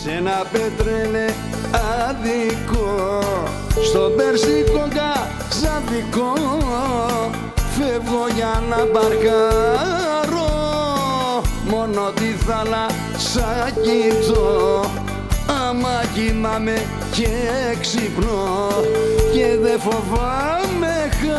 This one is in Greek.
Σ' ένα πετρέλε αδικό, στο περσικό καζαδικό, φεύγω για να μπαρκάρω, μόνο τη θάλασσα κοιτώ. Άμα κοιμάμαι και ξυπνώ και δε φοβάμαι